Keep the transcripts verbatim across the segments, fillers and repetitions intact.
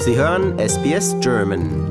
Sie hören S B S German.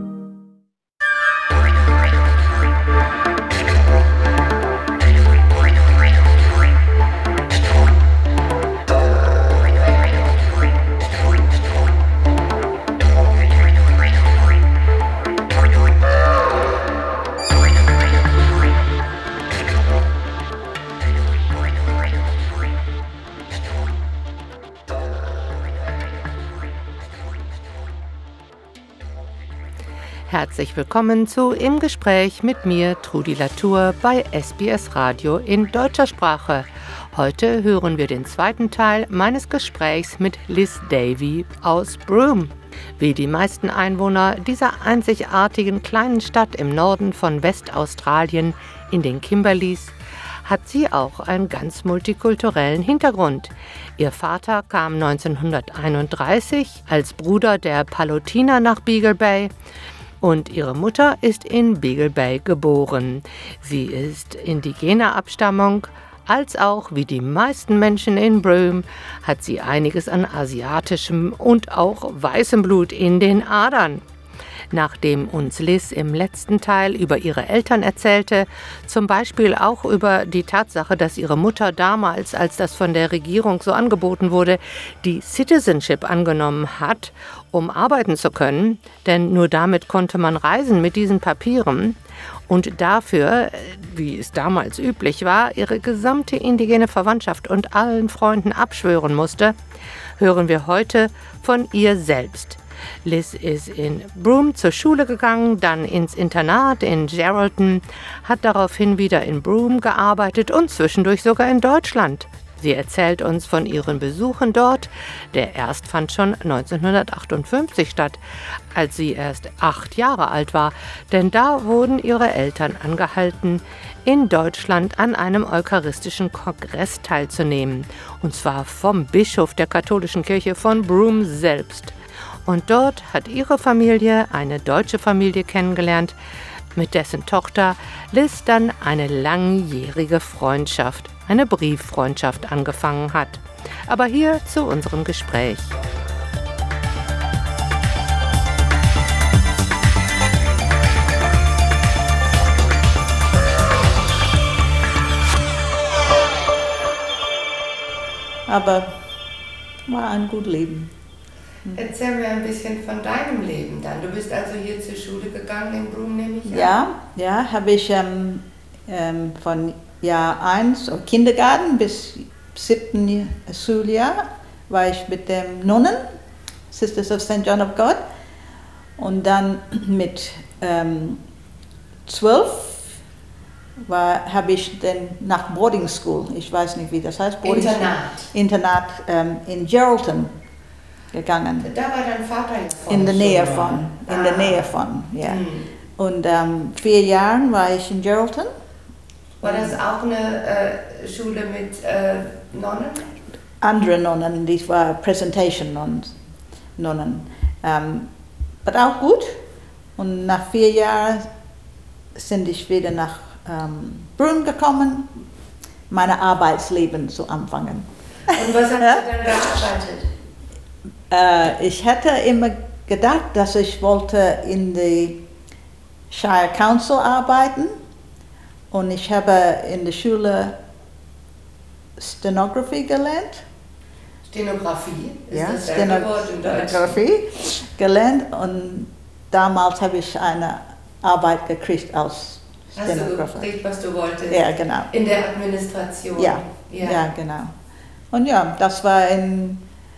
Herzlich willkommen zu Im Gespräch mit mir, Trudi Latour, bei S B S Radio in deutscher Sprache. Heute hören wir den zweiten Teil meines Gesprächs mit Liz Davey aus Broome. Wie die meisten Einwohner dieser einzigartigen kleinen Stadt im Norden von Westaustralien in den Kimberleys hat sie auch einen ganz multikulturellen Hintergrund. Ihr Vater kam neunzehnhunderteinunddreißig als Bruder der Palutiner nach Beagle Bay. Und ihre Mutter ist in Beagle Bay geboren. Sie ist indigener Abstammung, als auch, wie die meisten Menschen in Broome, hat sie einiges an asiatischem und auch weißem Blut in den Adern. Nachdem uns Liz im letzten Teil über ihre Eltern erzählte, zum Beispiel auch über die Tatsache, dass ihre Mutter damals, als das von der Regierung so angeboten wurde, die Citizenship angenommen hat, um arbeiten zu können, denn nur damit konnte man reisen mit diesen Papieren und dafür, wie es damals üblich war, ihre gesamte indigene Verwandtschaft und allen Freunden abschwören musste, hören wir heute von ihr selbst. Liz ist in Broome zur Schule gegangen, dann ins Internat in Geraldton, hat daraufhin wieder in Broome gearbeitet und zwischendurch sogar in Deutschland. Sie erzählt uns von ihren Besuchen dort. Der erst fand schon neunzehnhundertachtundfünfzig statt, als sie erst acht Jahre alt war, denn da wurden ihre Eltern angehalten, in Deutschland an einem eucharistischen Kongress teilzunehmen, und zwar vom Bischof der katholischen Kirche von Broome selbst. Und dort hat ihre Familie eine deutsche Familie kennengelernt, mit dessen Tochter Liz dann eine langjährige Freundschaft, eine Brieffreundschaft angefangen hat. Aber hier zu unserem Gespräch. Aber war ein gutes Leben. Erzähl mir ein bisschen von deinem Leben dann. Du bist also hier zur Schule gegangen in Broome, nehme ich an? Ja, ja, habe ich ähm, ähm, von Jahr eins, Kindergarten bis siebten Schuljahr, war ich mit den Nonnen, Sisters of Saint John of God. Und dann mit ähm, zwölf habe ich dann nach Boarding School, ich weiß nicht, wie das heißt. Boarding Internat. School, Internat ähm, in Geraldton gegangen. Da war dein Vater ja von. In der Nähe von, in ah. der Nähe von, ja. Hm. Und ähm, vier Jahren war ich in Geraldton. War das auch eine äh, Schule mit äh, Nonnen? Andere Nonnen, die war Presentation Nonnen. Nonnen. Ähm, aber auch gut. Und nach vier Jahren sind ich wieder nach ähm, Broome gekommen, mein Arbeitsleben zu anfangen. Und was hast du dann gearbeitet? Äh, ich hätte immer gedacht, dass ich wollte in die Shire Council arbeiten und ich habe in der Schule Stenography gelernt. Stenografie? Ist ja, das selbe Wort in Deutsch? Stenografie gelernt und damals habe ich eine Arbeit gekriegt als Stenographer. Hast du gekriegt, was du wolltest? Ja, genau. In der Administration? Ja, ja, ja, genau. Und ja, das war in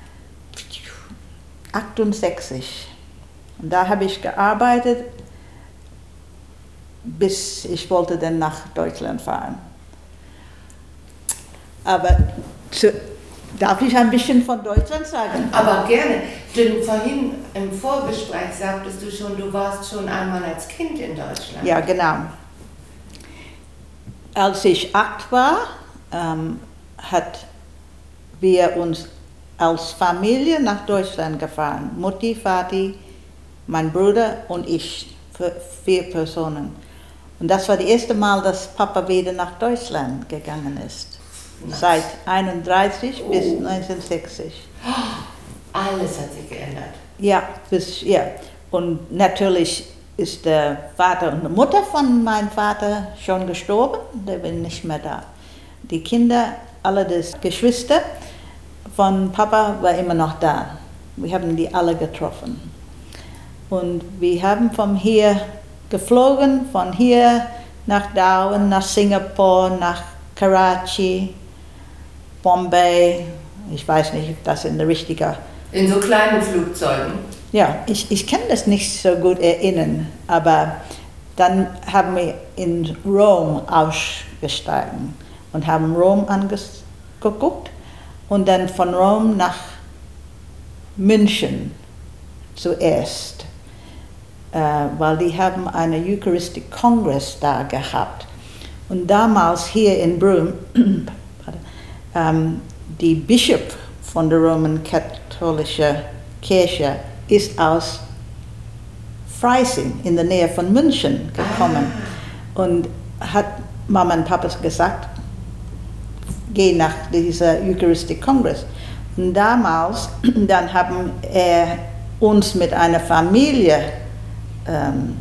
achtundsechzig. Und da habe ich gearbeitet, bis ich wollte dann nach Deutschland fahren. Aber zu, darf ich ein bisschen von Deutschland sagen? Aber gerne. Denn vorhin im Vorgespräch sagtest du schon, du warst schon einmal als Kind in Deutschland. Ja, genau. Als ich acht war, ähm, hat wir uns als Familie nach Deutschland gefahren. Mutti, Vati, mein Bruder und ich, für vier Personen. Und das war das erste Mal, dass Papa wieder nach Deutschland gegangen ist. Nice. Seit einunddreißig oh. bis neunzehnhundertsechzig. Alles hat sich geändert. Ja, bis, ja. Und natürlich ist der Vater und die Mutter von meinem Vater schon gestorben, der war nicht mehr da. Die Kinder, alle die Geschwister von Papa waren immer noch da. Wir haben die alle getroffen. Und wir haben von hier geflogen, von hier nach Darwin, nach Singapur, nach Karachi, Bombay. Ich weiß nicht, ob das in der richtige... In so kleinen Flugzeugen? Ja, ich, ich kann das nicht so gut erinnern, aber dann haben wir in Rom ausgestiegen und haben Rom angeguckt und dann von Rom nach München zuerst, äh, weil die haben einen Eucharistic Congress da gehabt. Und damals hier in Brum, ähm, die Bischof von der Römisch-Katholischen Kirche ist aus Freising in der Nähe von München gekommen ah. und hat Mama und Papa gesagt, geh nach dieser Eucharistic Congress. Und damals, dann haben er uns mit einer Familie ähm,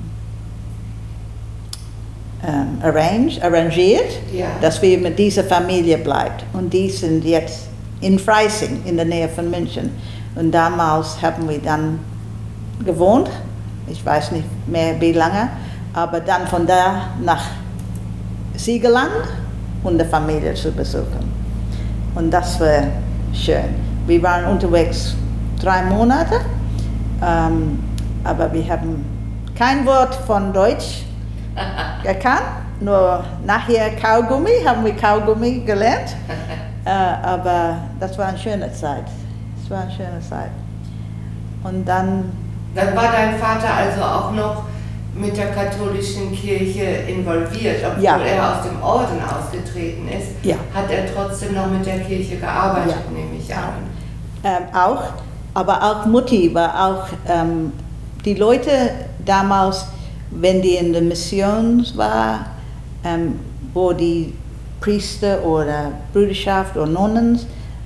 ähm, arrange, arrangiert, ja. dass wir mit dieser Familie bleiben. Und die sind jetzt in Freising in der Nähe von München. Und damals haben wir dann gewohnt, ich weiß nicht mehr wie lange, aber dann von da nach Siegerland und die Familie zu besuchen. Und das war schön. Wir waren unterwegs drei Monate, ähm, aber wir haben kein Wort von Deutsch gekannt, nur nachher Kaugummi, haben wir Kaugummi gelernt, äh, aber das war eine schöne Zeit. Das war eine schöne Zeit. Und dann... Dann war dein Vater also auch noch mit der katholischen Kirche involviert, obwohl ja. er aus dem Orden ausgetreten ist, ja. hat er trotzdem noch mit der Kirche gearbeitet, ja. nehme ich an. Ähm, auch, aber auch Mutti war auch, ähm, die Leute damals, wenn die in der Mission war, ähm, wo die Priester oder Brüderschaft oder Nonnen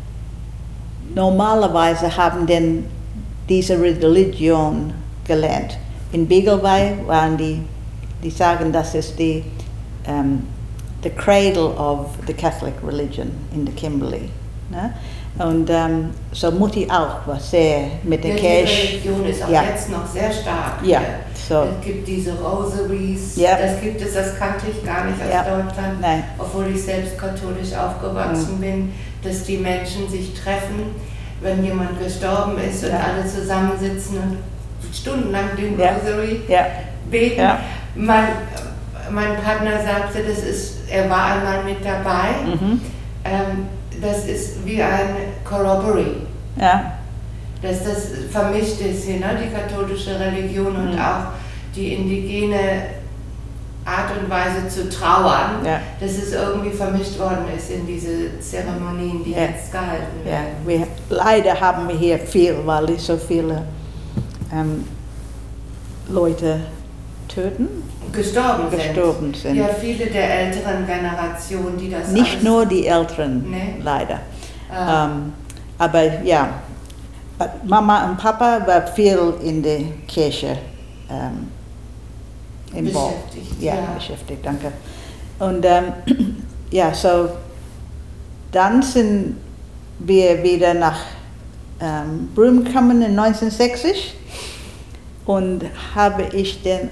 normalerweise haben denn diese Religion gelernt. In Beagleby waren die, die sagen, das ist die um, the cradle of the Catholic religion in the Kimberley. Ne? Und um, so Mutti auch war sehr mit der ja, Kirche. Die Religion ist auch ja. jetzt noch sehr stark. Ja, so. Es gibt diese Rosaries, ja. das gibt es, das kannte ich gar nicht aus ja. Deutschland, Nein. obwohl ich selbst katholisch aufgewachsen mhm. bin, dass die Menschen sich treffen, wenn jemand gestorben ist und ja. alle zusammensitzen und stundenlang den ja. Rosary ja. beten. Ja. Mein, mein Partner sagte, das ist, er war einmal mit dabei, mhm. ähm, das ist wie ein Corroboree. Ja. Dass das vermischt ist hier, ne? Die katholische Religion und mhm. auch die indigene Art und Weise zu trauern, ja. dass es irgendwie vermischt worden ist in diese Zeremonien, die ja. jetzt gehalten werden. Ja. Wir, leider haben wir hier viel, weil so viele ähm, Leute töten. Gestorben, gestorben sind. sind. Ja, viele der älteren Generationen, die das Nicht alles nur die Älteren, nee. leider. Ah. Ähm, aber ja, Mama und Papa waren viel in der Kirche ähm, beschäftigt. Ja, ja, beschäftigt, danke. Und ähm, ja, so dann sind wir wieder nach ähm, Brum gekommen in neunzehnhundertsechzig und habe ich dann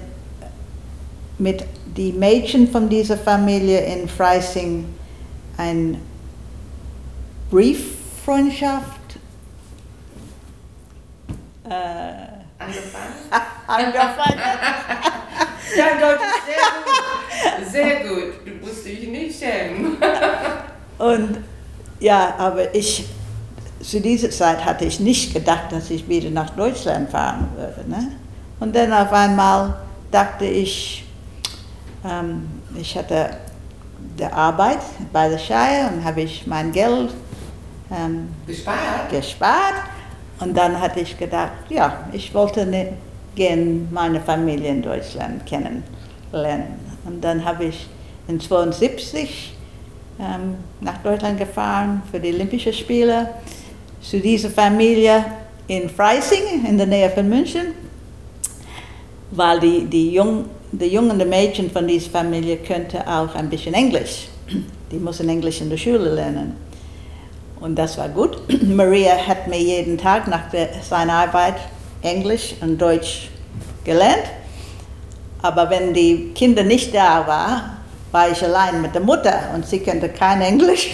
mit den Mädchen von dieser Familie in Freising eine Brieffreundschaft äh, angefangen. angefangen. Dein Deutsch ist sehr gut. Sehr gut. Du musst dich nicht schämen. Und ja, aber ich, zu dieser Zeit hatte ich nicht gedacht, dass ich wieder nach Deutschland fahren würde. Ne? Und dann auf einmal dachte ich, ähm, ich hatte die Arbeit bei der Shire und habe ich mein Geld ähm, gespart. gespart. Und dann hatte ich gedacht, ja, ich wollte nicht gerne meine Familie in Deutschland kennenlernen. Und dann habe ich in zweiundsiebzig ähm, nach Deutschland gefahren für die Olympischen Spiele zu dieser Familie in Freising, in der Nähe von München, weil die, die, Jung, die jungen Mädchen von dieser Familie könnten auch ein bisschen Englisch. Die mussten Englisch in der Schule lernen. Und das war gut. Maria hat mir jeden Tag nach der, seiner Arbeit Englisch und Deutsch gelernt. Aber wenn die Kinder nicht da waren, war ich allein mit der Mutter und sie kannte kein Englisch.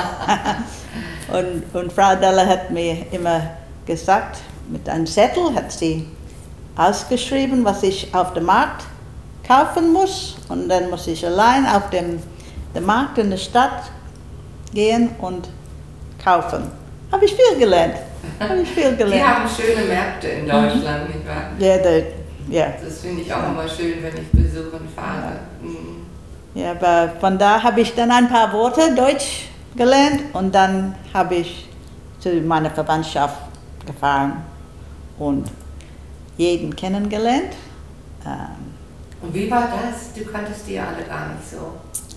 und, und Frau Deller hat mir immer gesagt, mit einem Zettel hat sie ausgeschrieben, was ich auf dem Markt kaufen muss. Und dann muss ich allein auf dem, dem Markt in der Stadt gehen und kaufen. Habe ich viel gelernt. Habe ich viel gelernt. Die haben schöne Märkte in Deutschland, nicht wahr? Ja, der, ja. Das finde ich auch immer schön, wenn ich besuchen fahre. Mhm. Ja, aber von da habe ich dann ein paar Worte Deutsch gelernt und dann habe ich zu meiner Verwandtschaft gefahren und jeden kennengelernt. Ähm, und wie war das? Du kanntest die alle gar nicht so.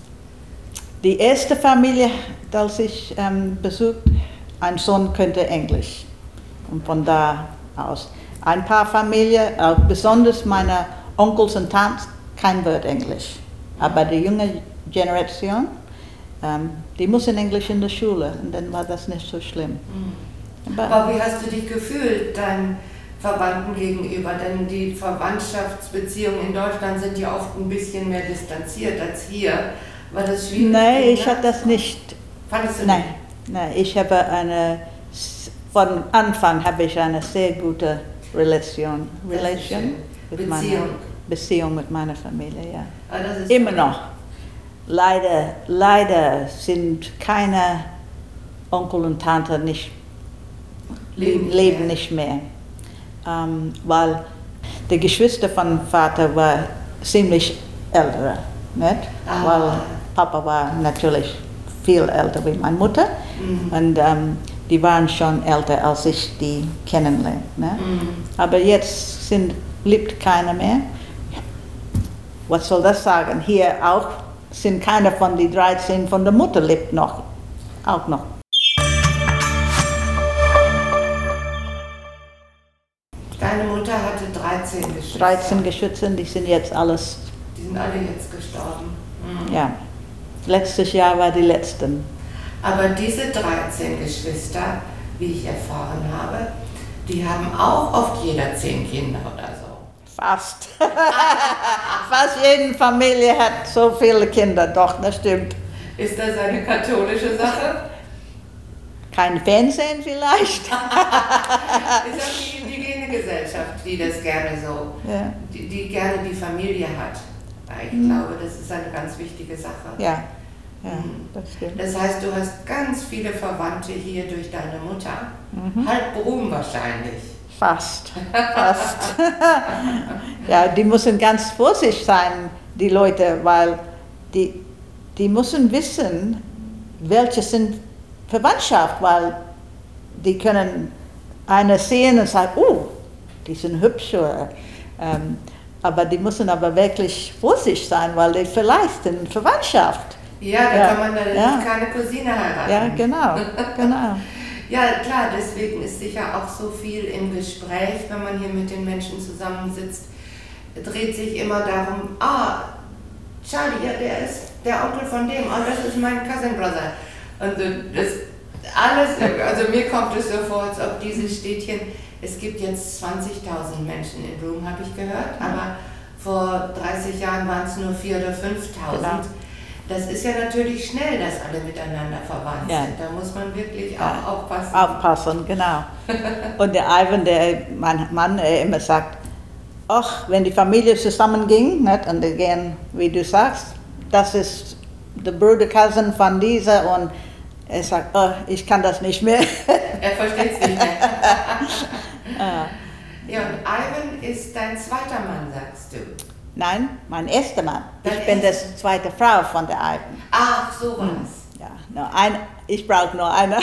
Die erste Familie, als ich ähm, besucht, ein Sohn könnte Englisch. Und von da aus. Ein paar Familien, auch besonders meine Onkels und Tanten, kein Wort Englisch. Aber die junge Generation, ähm, die mussten Englisch in der Schule und dann war das nicht so schlimm. Mhm. Aber, Aber wie hast du dich gefühlt deinen Verwandten gegenüber? Denn die Verwandtschaftsbeziehungen in Deutschland sind ja oft ein bisschen mehr distanziert als hier. War das schwierig? Nein, ich habe das nicht. Fandest du nein, nicht? Nein, ich habe eine, von Anfang habe ich eine sehr gute Relation, Relation mit meiner, Beziehung mit meiner Familie, ja. Ah, das ist immer toll. noch. Leider, leider sind keine Onkel und Tante nicht, leben, leben nicht mehr, nicht mehr. Ähm, weil die Geschwister von Vater war ziemlich älter, nicht? Ah. Weil Papa war natürlich viel älter wie meine Mutter mhm. und ähm, die waren schon älter, als ich die kennenlernte. Ne? Mhm. Aber jetzt sind, lebt keiner mehr. Was soll das sagen? Hier auch sind keiner von den dreizehn von der Mutter lebt noch, auch noch. Deine Mutter hatte dreizehn Geschwister. dreizehn Geschwister, die sind jetzt alles. Die sind alle jetzt gestorben. Mhm. Ja. Letztes Jahr war die letzten. Aber diese dreizehn Geschwister, wie ich erfahren habe, die haben auch oft jeder zehn Kinder oder so. Fast. Fast jede Familie hat so viele Kinder, doch, das stimmt. Ist das eine katholische Sache? Kein Fernsehen vielleicht? Ist das die indigene Gesellschaft, die das gerne so, ja. die, die gerne die Familie hat? Ich mhm. glaube, das ist eine ganz wichtige Sache. Ja, ja, das stimmt. Das heißt, du hast ganz viele Verwandte hier durch deine Mutter. Mhm. Halb Brum wahrscheinlich. Fast, fast. Ja, die müssen ganz vorsichtig sein, die Leute, weil die, die müssen wissen, welche sind Verwandtschaft, weil die können eine sehen und sagen, oh, die sind hübsch. Oder, ähm, aber die müssen aber wirklich vorsichtig sein, weil die vielleicht sind Verwandtschaft. Ja, da ja. kann man dann ja. nicht keine Cousine heiraten. Ja, genau, genau. Ja, klar, deswegen ist sicher auch so viel im Gespräch, wenn man hier mit den Menschen zusammensitzt, dreht sich immer darum, ah, Charlie, ja, der ist der Onkel von dem, ah, das ist mein Cousin Brother. Und das alles, also mir kommt es so vor, als ob dieses Städtchen, es gibt jetzt zwanzigtausend Menschen in Broome, habe ich gehört, aber vor dreißig Jahren waren es nur viertausend oder fünftausend. Genau. Das ist ja natürlich schnell, dass alle miteinander verwandt ja. sind. Da muss man wirklich ja. auch aufpassen. Aufpassen, genau. Und der Ivan, der mein Mann, er immer sagt, ach, wenn die Familie zusammenging, nicht, und die gehen, wie du sagst, das ist der Bruder, Cousin von dieser, und er sagt, oh, ich kann das nicht mehr. Er versteht es nicht mehr. Ja, und Ivan ist dein zweiter Mann, sagst du? Nein, mein erster Mann. Dein ich bin erster? die zweite Frau von der Ivan. Ach, so was. Ja, nur ein, ich brauche nur eine.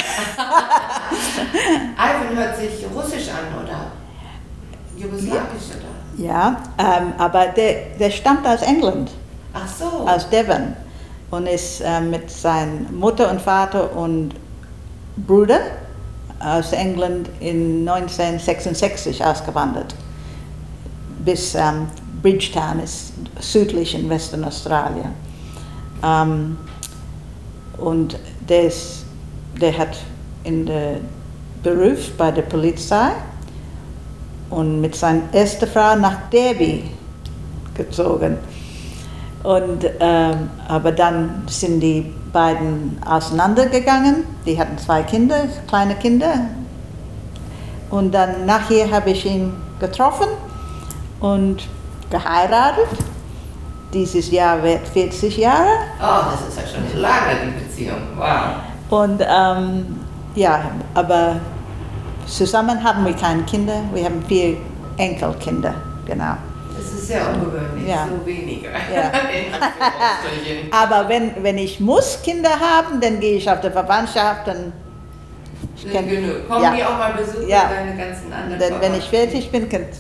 Ivan hört sich russisch an, oder? Jugoslawisch, oder? Ja, ähm, aber der, der stammt aus England. Ach so. Aus Devon. Und ist äh, mit seiner Mutter und Vater und Bruder aus England in neunzehnhundertsechsundsechzig ausgewandert. Bis ähm, Bridgetown ist südlich in Western Australien. Ähm, und der, ist, der hat in der Beruf bei der Polizei und mit seiner ersten Frau nach Derby gezogen. Und, ähm, aber dann sind die beiden auseinandergegangen. Die hatten zwei Kinder, kleine Kinder. Und dann nachher habe ich ihn getroffen und geheiratet. Dieses Jahr wird vierzig Jahre. Oh, das ist ja schon lange, die Beziehung. Wow. Und ähm, ja, aber zusammen haben wir keine Kinder. Wir haben vier Enkelkinder, genau. Das ist sehr ungewöhnlich, Ja. so weniger. Ja. Aber wenn, wenn ich muss Kinder haben, dann gehe ich auf die Verwandtschaft. Dann ich kann, Genug. Kommen ja. die auch mal besuchen, Ja. deine ganzen anderen Dann, wenn ich Verwandten? fertig bin, kann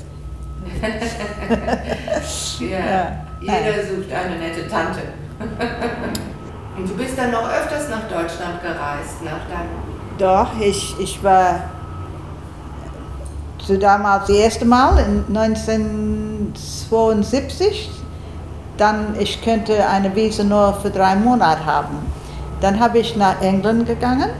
Ja. Ja. Jeder sucht eine nette Tante. Und du bist dann noch öfters nach Deutschland gereist, nach deinem... Doch, ich, ich war so damals das erste Mal in neunzehnhundertzweiundsiebzig. Dann, ich könnte eine Visa nur für drei Monate haben. Dann habe ich nach England gegangen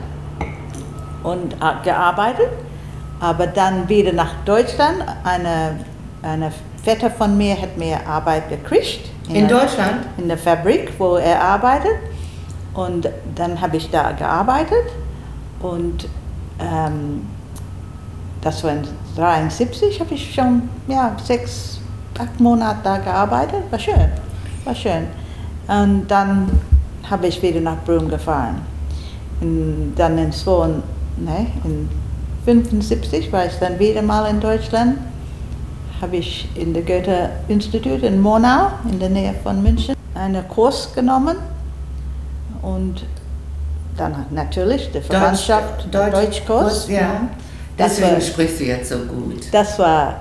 und gearbeitet, aber dann wieder nach Deutschland. Eine, eine Vetter von mir hat mir Arbeit gekriegt. In der, Deutschland? In der Fabrik, wo er arbeitet. Und dann habe ich da gearbeitet. Und ähm, das war in neunzehnhundertdreiundsiebzig, habe ich schon ja, sechs, acht Monate da gearbeitet. War schön, war schön. Und dann habe ich wieder nach Brum gefahren. Und dann in, zwei, ne, in fünfundsiebzig war ich dann wieder mal in Deutschland. Habe ich in der Goethe-Institut in Monau, in der Nähe von München, einen Kurs genommen. Und dann natürlich die Verwandtschaft, Deutsch, Deutschkurs. Deutsch, ja. Das Deswegen war, sprichst du jetzt so gut. das war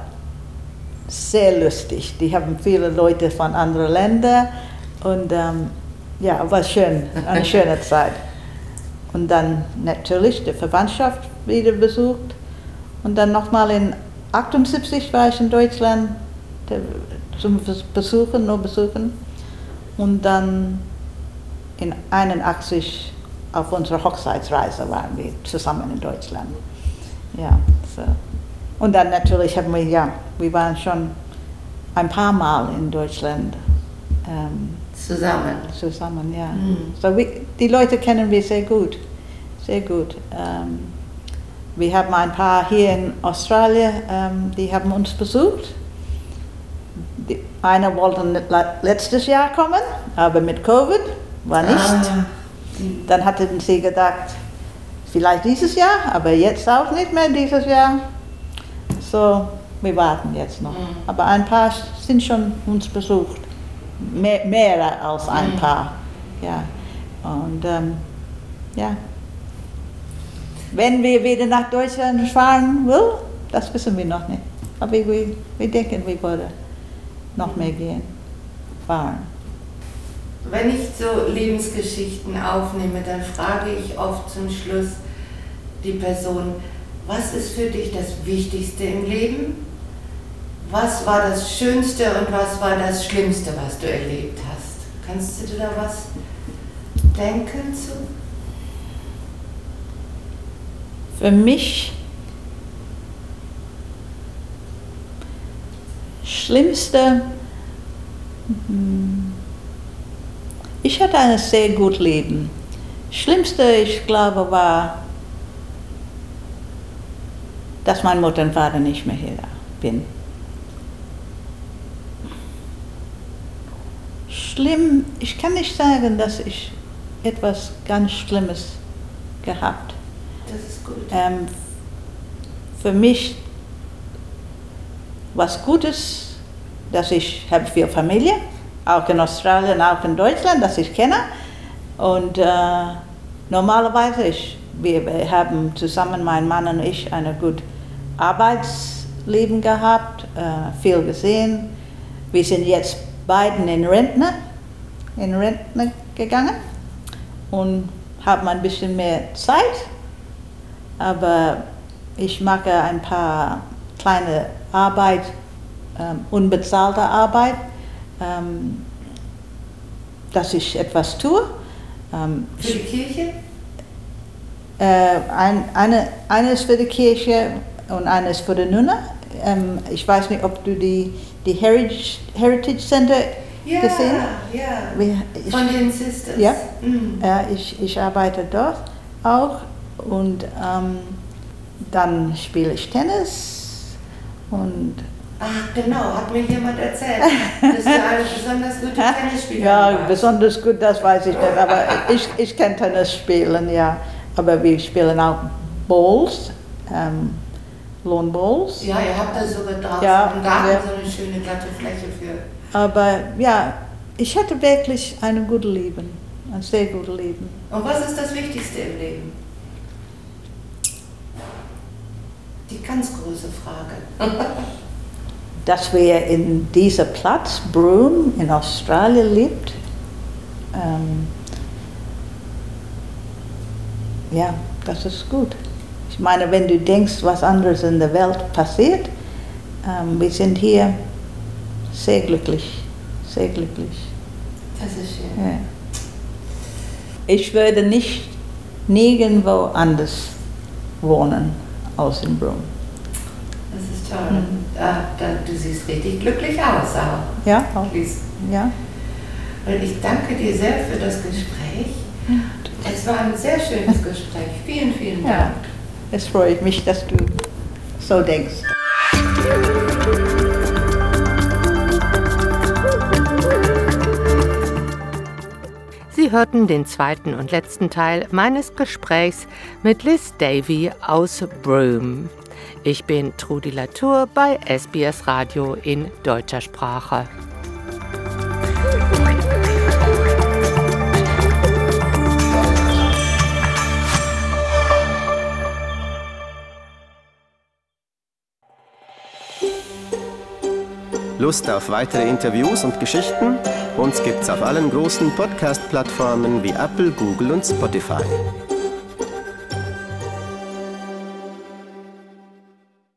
sehr lustig. Die haben viele Leute von anderen Ländern und ähm, ja, war schön, eine schöne Zeit. Und dann natürlich die Verwandtschaft wieder besucht. Und dann nochmal in achtundsiebzig war ich in Deutschland zum Besuchen, nur besuchen. Und dann in einundachtzig auf unserer Hochzeitsreise waren wir zusammen in Deutschland. Ja, so. Und dann natürlich haben wir, ja, wir waren schon ein paar Mal in Deutschland ähm, Zusammen. zusammen, ja. Mhm. So, wir, die Leute kennen wir sehr gut, sehr gut. Ähm, wir haben ein paar hier in Australien, ähm, die haben uns besucht. Die, einer wollte letztes Jahr kommen, aber mit Covid war nicht. Ah. Dann hatten sie gedacht, vielleicht dieses Jahr, aber jetzt auch nicht mehr dieses Jahr. So, wir warten jetzt noch. Mhm. Aber ein paar sind schon uns besucht. Mehr, mehr als ein Mhm. paar. Ja. Und ähm, ja. Wenn wir wieder nach Deutschland fahren will, das wissen wir noch nicht. Aber wir, wir denken, wir wollen noch mehr gehen, fahren. Wenn ich so Lebensgeschichten aufnehme, dann frage ich oft zum Schluss die Person, was ist für dich das Wichtigste im Leben? Was war das Schönste und was war das Schlimmste, was du erlebt hast? Kannst du dir da was denken zu? Für mich Schlimmste, ich hatte ein sehr gutes Leben. Schlimmste, ich glaube, war, dass meine Mutter und Vater nicht mehr hier bin. Schlimm, ich kann nicht sagen, dass ich etwas ganz Schlimmes gehabt. Das ist gut. Ähm, für mich was Gutes, dass ich habe viel Familie, auch in Australien, auch in Deutschland, das ich kenne. Und äh, normalerweise, ich, wir, wir haben zusammen, mein Mann und ich, ein gutes Arbeitsleben gehabt, äh, viel gesehen. Wir sind jetzt beiden in Rentner, in Rentner gegangen und haben ein bisschen mehr Zeit. Aber ich mache ein paar kleine Arbeit, ähm, unbezahlte Arbeit, ähm, dass ich etwas tue. Ähm, Für die Kirche? Äh, ein, eine, eine ist für die Kirche und eine ist für die Nonne. Ähm, ich weiß nicht, ob du die, die Heritage, Heritage Center Ja, gesehen ja. hast. Von den Sisters. Ja, Mhm. äh, ich, ich arbeite dort auch und ähm, dann spiele ich Tennis und Ach genau, hat mir jemand erzählt, dass du eine besonders gute Tennisspielerin ja, warst. besonders gut, das weiß ich nicht, aber ich, ich kann Tennis spielen, ja. Aber wir spielen auch Bowls, ähm, Lawn Bowls. Ja, ihr habt da sogar draußen Ja, im Garten ja. so eine schöne glatte Fläche für. Aber ja, ich hatte wirklich ein gutes Leben, ein sehr gutes Leben. Und was ist das Wichtigste im Leben? Die ganz große Frage. Dass wir in dieser Platz, Broome, in Australien lebt, ähm, ja, das ist gut. Ich meine, wenn du denkst, was anderes in der Welt passiert, ähm, wir sind hier sehr glücklich, sehr glücklich. Das ist schön. Ja. Ich würde nicht nirgendwo anders wohnen als in Broome. Das ist toll. Mhm. Da, da, du siehst richtig glücklich aus auch. Ja, auch. Lies. Ja. Und ich danke dir sehr für das Gespräch. Es war ein sehr schönes Gespräch. Vielen, vielen Dank. Ja. Es freut mich, dass du so denkst. Sie hörten den zweiten und letzten Teil meines Gesprächs mit Liz Davy aus Broome. Ich bin Trudi Latour bei S B S Radio in deutscher Sprache. Lust auf weitere Interviews und Geschichten? Uns gibt's auf allen großen Podcast-Plattformen wie Apple, Google und Spotify.